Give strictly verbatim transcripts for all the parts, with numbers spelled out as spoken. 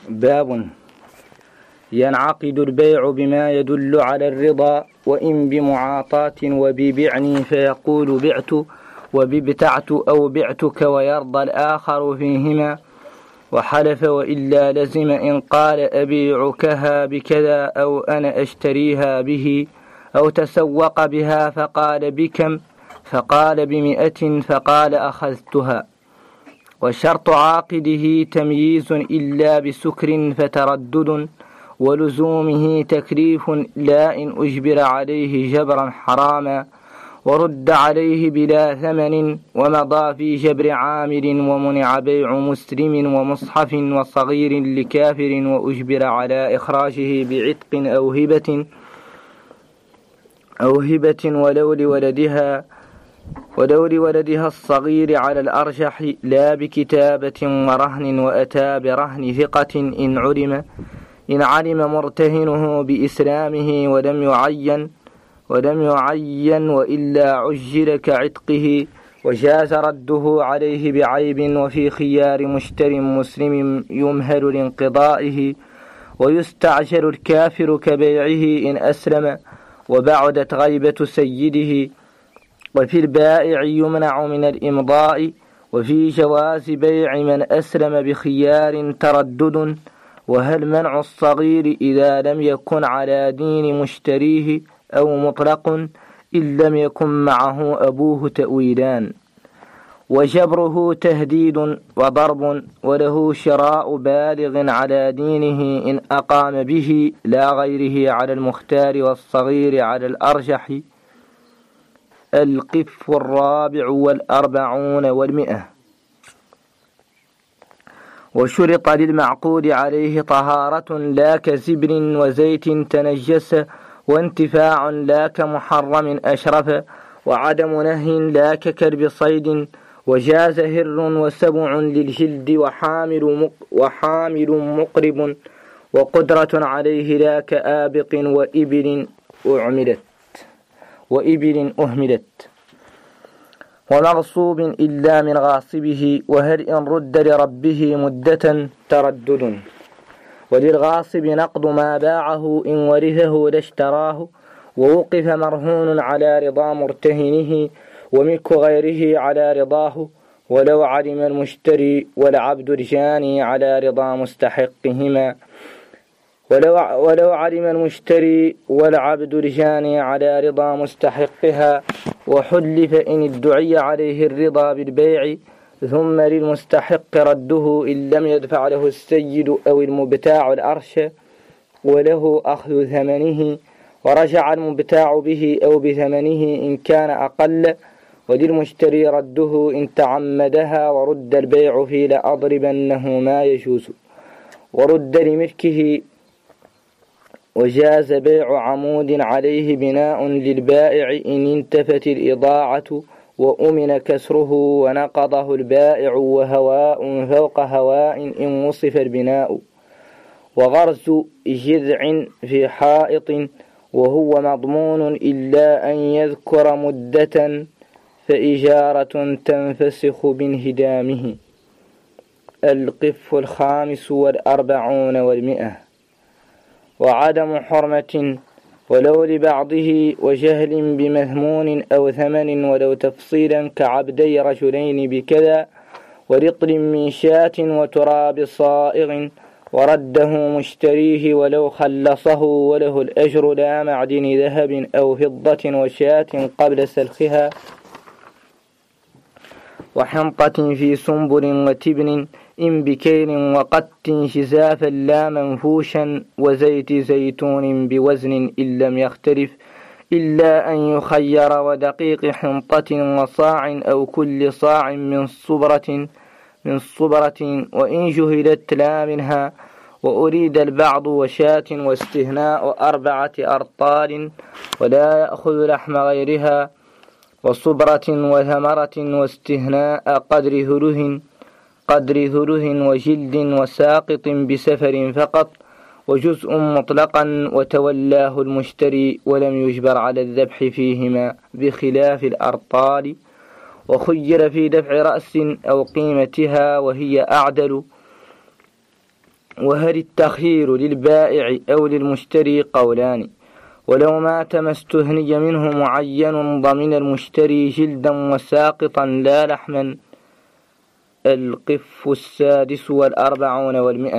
باب ينعقد البيع بما يدل على الرضا، وإن بمعاطاة وببعني فيقول بعت وببتعت أو بعتك ويرضى الآخر فيهما، وحلف وإلا لزم إن قال أبيعكها بكذا أو أنا أشتريها به، أو تسوق بها فقال بكم فقال بمئة فقال أخذتها. وشرط عاقده تمييز إلا بسكر فتردد، ولزومه تكليف لا إن أجبر عليه جبرا حراما، ورد عليه بلا ثمن، ومضى في جبر عامل، ومنع بيع مسلم ومصحف وصغير لكافر، وأجبر على إخراجه بعتق أو هبة أو هبة ولو لولدها ولو لولدها الصغير على الأرجح، لا بكتابة ورهن، وأتى برهن ثقة إن علم إن علم مرتهنه بإسلامه ولم يعين ولم يعين وإلا عجل كعتقه، وجاز رده عليه بعيب، وفي خيار مشتر مسلم يمهل لانقضائه، ويستعجل الكافر كبيعه إن أسلم وبعدت غيبة سيده. وفي البائع يمنع من الإمضاء، وفي جواز بيع من أسلم بخيار تردد. وهل منع الصغير إذا لم يكن على دين مشتريه أو مطلق إن لم يكن معه أبوه تأويلان. وجبره تهديد وضرب، وله شراء بالغ على دينه إن أقام به، لا غيره على المختار والصغير على الأرجح. القف الرابع والأربعون والمئة. وشرط للمعقود عليه طهارة لا كزبر وزيت تنجس، وانتفاع لا كمحرم أشرف، وعدم نهي لا ككلب صيد، وجاز هر وسبع للجلد، وحامل, وحامل مقرب، وقدرة عليه لا كآبق وإبل أعملت وإبل أهملت. ومغصوب إلا من غاصبه، وهل إن رد لربه مدة تردد. وللغاصب نقض ما باعه إن ورثه لاشتراه، ووقف مرهون على رضا مرتهنه، وملك غيره على رضاه، ولو علم المشتري والعبد الجاني على رضا مستحقهما ولو, ولو علم المشتري والعبد الجاني على رضا مستحقها، وحلف إن ادعي عليه الرضا بالبيع، ثم للمستحق رده إن لم يدفع له السيد أو المبتاع الأرش، وله أخذ ثمنه، ورجع المبتاع به أو بثمنه إن كان أقل، وللمشتري رده إن تعمدها، ورد البيع في لأضربنه ما يجوز، ورد لملكه. وجاز بيع عمود عليه بناء للبائع إن انتفت الإضاعة، وأمن كسره ونقضه البائع، وهواء فوق هواء إن وصف البناء. وغرز جذع في حائط وهو مضمون إلا أن يذكر مدة، فإجارة تنفسخ بانهدامه. القف الخامس والأربعون والمئة. وعدم حرمة ولو لبعضه، وجهل بمذمون أو ثمن، ولو تفصيلا كعبدي رجلين بكذا، ورطل من شاة وتراب صائغ، ورده مشتريه ولو خلصه، وله الأجر لا معدن ذهب أو فضة وشاة قبل سلخها. وحنطة في سنبل وتبن إن بكيل وقت شزافا لا منفوشا، وزيت زيتون بوزن إن لم يختلف، إلا أن يخير، ودقيق حنطة وصاع أو كل صاع من صبرة من صبرة وإن جهلت لا منها، وأريد البعض وشاة واستهناء أربعة أرطال، ولا يأخذ لحم غيرها، وصبرة وثمرة واستهناء قدر ثله قدر ثله وجلد وساقط بسفر فقط، وجزء مطلقا وتولاه المشتري، ولم يجبر على الذبح فيهما بخلاف الأرطال. وخير في دفع رأس أو قيمتها وهي أعدل، وهل التخيير للبائع أو للمشتري قولان، ولو مات ما استهني منه معين ضمن المشتري جلدا وساقطا لا لحما. القف السادس والأربعون والمئة.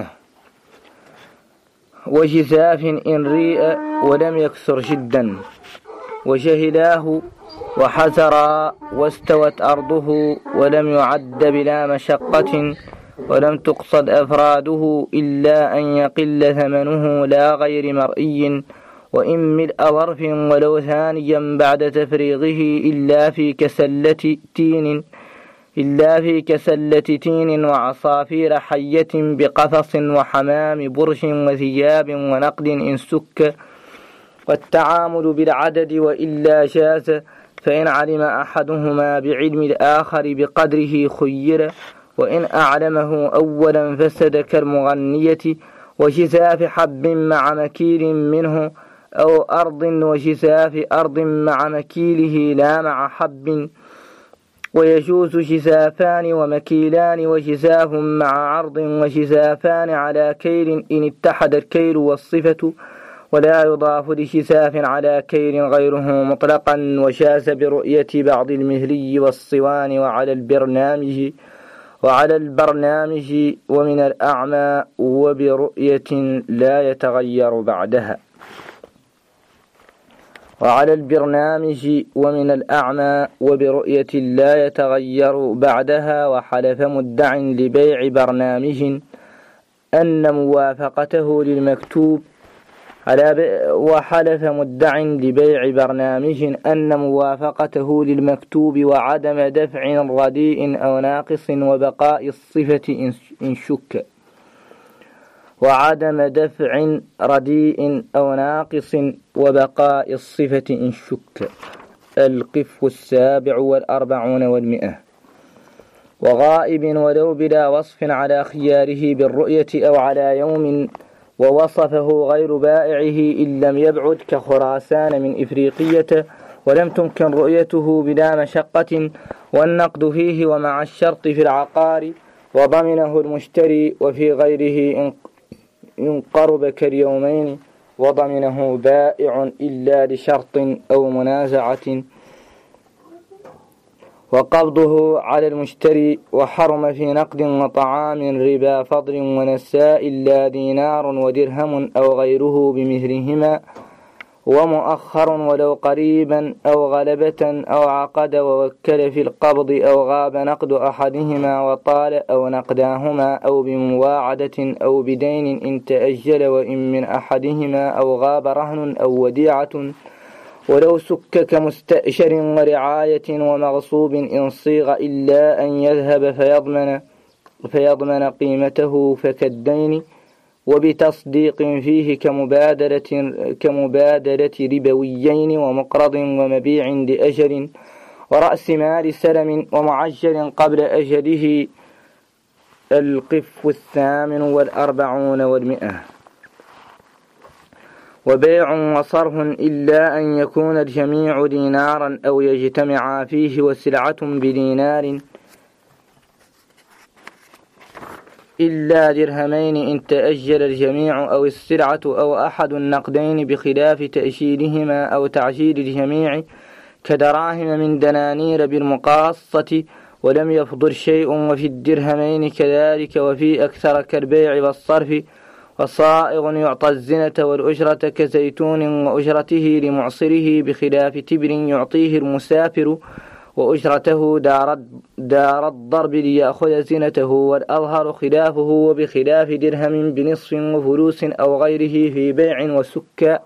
وجزاف إن ريء ولم يكثر جدا وجهلاه وحزرا واستوت أرضه ولم يعد بلا مشقة ولم تقصد أفراده إلا أن يقل ثمنه لا غير مرئي، وإن ملء ظرف ولو ثانيا بعد تفريغه إلا في كسلة تين إلا في كسلة تين وعصافير حية بقفص وحمام برش وثياب ونقد إن سك. والتعامل بالعدد وإلا جاز، فإن علم أحدهما بعلم الآخر بقدره خير، وإن أعلمه أولا فسد كالمغنية. وجزاف حب مع مكيل منه أو أرض وجزاف أرض مع مكيله لا مع حب. ويجوز جزافان ومكيلان وجزاف مع عرض وجزافان على كيل إن اتحد الكيل والصفة، ولا يضاف لجزاف على كيل غيره مطلقا. وشاز برؤية بعض المهلي والصوان وعلى البرنامج وعلى البرنامج ومن الأعمى وبرؤية لا يتغير بعدها وعلى البرنامج ومن الأعمى وبرؤية لا يتغير بعدها. وحلف مدع لبيع برنامج أن موافقته للمكتوب على وحلف مدع لبيع برنامج أن موافقته للمكتوب وعدم دفع رديء أو ناقص وبقاء الصفة إن شك وعدم دفع رديء أو ناقص وبقاء الصفة إن شك. القف السابع والأربعون والمئة. وغائب ولو بلا وصف على خياره بالرؤية أو على يوم ووصفه غير بائعه إن لم يبعد كخراسان من إفريقية ولم تمكن رؤيته بلا مشقة، والنقد فيه ومع الشرط في العقار وضمنه المشتري، وفي غيره إن قرب كاليومين وضمنه بائع إلا لشرط أو منازعة. وقبضه على المشتري وحرم في نقد وطعام ربا فضل ونساء لا دينار ودرهم أو غيره بمثلهما، ومؤخر ولو قريبا أو غلبة أو عقد ووكل في القبض أو غاب نقد أحدهما وطال أو نقداهما أو بمواعدة أو بدين إن تأجل، وإن من أحدهما أو غاب رهن أو وديعة، ولو سك كمستأشر ورعاية ومغصوب إن صيغ إلا أن يذهب فيضمن, فيضمن قيمته فكالدين، وبتصديق فيه كمبادرة, كمبادرة ربويين ومقرض ومبيع لأجل ورأس مال سلم ومعجل قبل أجله. القف الثامن والأربعون والمئة. وبيع وصرف إلا أن يكون الجميع دينارا أو يجتمع فيه وسلعة بدينار إلا درهمين إن تأجل الجميع أو السلعة أو أحد النقدين بخلاف تأجيلهما أو تعجيل الجميع كدراهم من دنانير بالمقاصة ولم يفضل شيء، وفي الدرهمين كذلك، وفي أكثر كالبيع والصرف. وصائغ يعطى الزنة والأجرة كزيتون وأجرته لمعصره بخلاف تبر يعطيه المسافر وأجرته دار, دار الضرب ليأخذ زنته، والأظهر خلافه وبخلاف درهم بنصف وفلوس أو غيره في بيع وسكا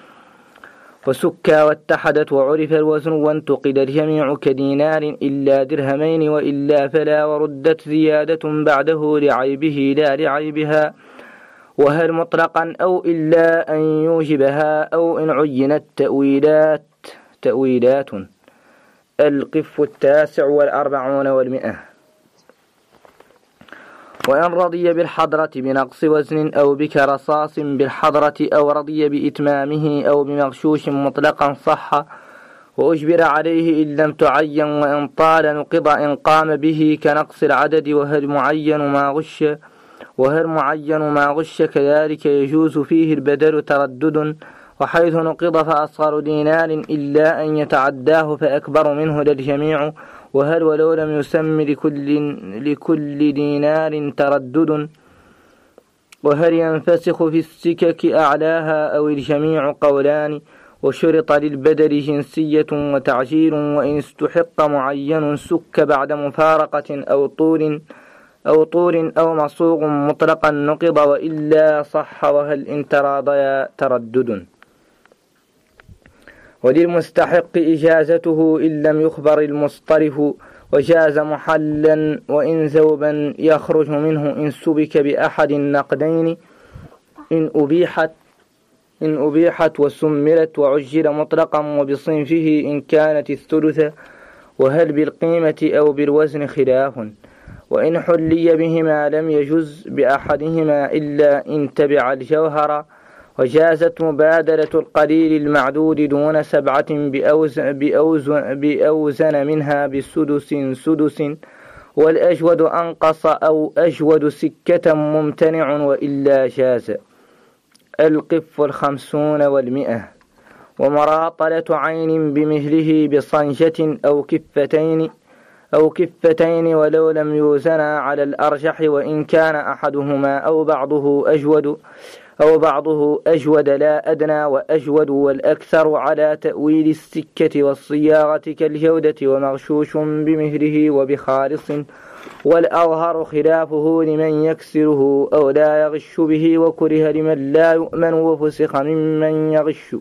وسكا واتحدت وعرف الوزن وانتقد الجميع كدينار إلا درهمين وإلا فلا، وردت زيادة بعده لعيبه لا لعيبها. وهل مطلقا أو إلا أن يوجبها أو إن عينت تأويلات تأويلات. القف التاسع والأربعون والمئة. وإن رضي بالحضرة بنقص وزن أو بكرصاص بالحضرة أو رضي بإتمامه أو بمغشوش مطلقا صح، وأجبر عليه إن لم تعين، وإن طال نقض إن قام به كنقص العدد. وهل معين ما غش وهل معين ما غش كذلك يجوز فيه البدل تردد وحيث نقض فأصغر دينار إلا أن يتعداه فأكبر منه للجميع وهل ولو لم يسم لكل, لكل دينار تردد وهل ينفسخ في السكك أعلاها أو الجميع قولان وشرط للبدل جنسية وتعجيل وإن استحق معين سك بعد مفارقة أو طول أو طول أو مصوغ مطلقا نقض وإلا صح وهل إن تراضيا تردد وللمستحق إجازته إن لم يخبر المصطرف وجاز محلا وإن ذوبا يخرج منه إن سبك بأحد النقدين إن أبيحت إن أبيحت وسمرت وعجل مطلقا وبصنفه إن كانت الثلثة وهل بالقيمة أو بالوزن خلاف وإن حلي بهما لم يجز بأحدهما إلا إن تبع الجوهر وجازت مبادلة القليل المعدود دون سبعة بأوزن, بأوزن, بأوزن منها بسدس سدس والأجود أنقص أو أجود سكة ممتنع وإلا جاز القف الخمسون والمئة ومراطلة عين بمثله بصنجة أو كفتين أو كفتين ولو لم يوزنا على الأرجح وإن كان أحدهما أو بعضه أجود أو بعضه أجود لا أدنى وأجود والأكثر على تأويل السكة والصياغة كالجودة ومغشوش بمثله وبخالص والأظهر خلافه لمن يكسره أو لا يغش به وكره لمن لا يؤمن وفسخ ممن يغش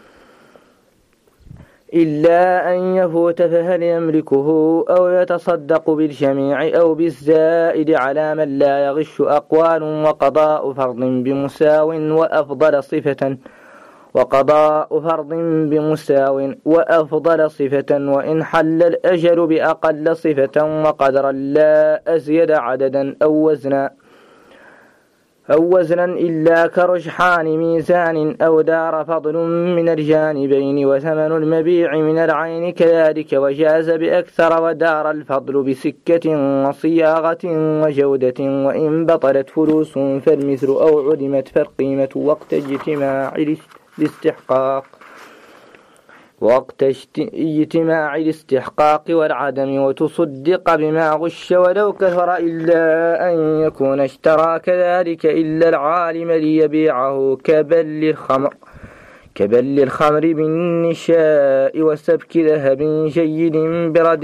إلا أن يفوت فهل يملكه أو يتصدق بالجميع أو بالزائد على من لا يغش أقوال وقضاء فرض بمساو وأفضل صفة وقضاء فرض بمساو وأفضل صفة وإن حل الأجل بأقل صفة وقدرا لا أزيد عددا أو وزنا أو وزنا إلا كرجحان ميزان أو دار فضل من الجانبين وثمن المبيع من العين كذلك وجاز بأكثر ودار الفضل بسكة وصياغة وجودة وإن بطلت فلوس فالمثل أو علمت فالقيمة وقت اجتماع الاستحقاق وقت اجتماع الاستحقاق والعدم وتصدق بما غش ولو كثر إلا أن يكون اشترى كذلك إلا العالم ليبيعه كبل الخمر كبل الخمر بالنشاء وسبك ذهب جيد برد